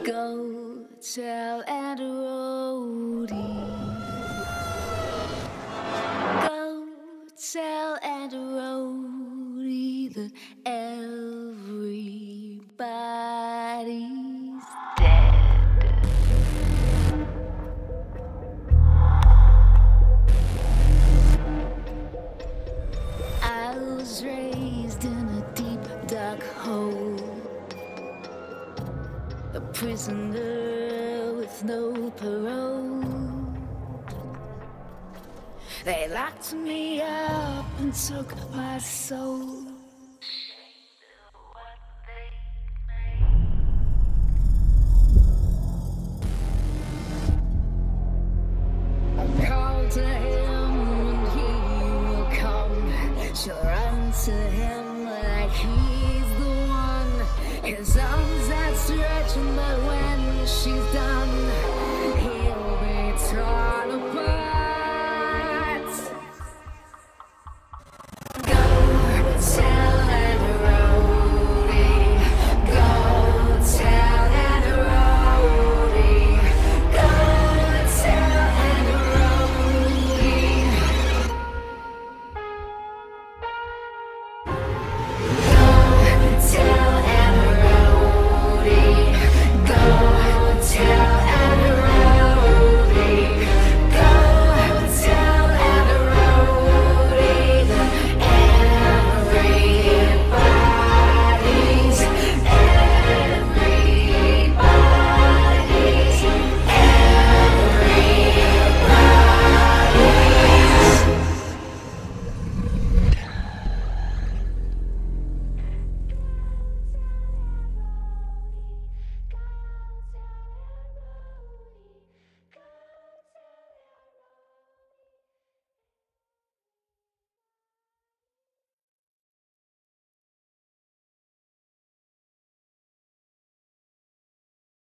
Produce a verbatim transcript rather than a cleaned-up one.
Go tell Aunt Rhody. Go tell Aunt Rhody that everybody's dead. I was raised in a deep, dark hole, a prisoner with no parole. They locked me up and took my soul. I called to him and he will come. She'll run to him like he's the one. His arms outstretched, but when she's done,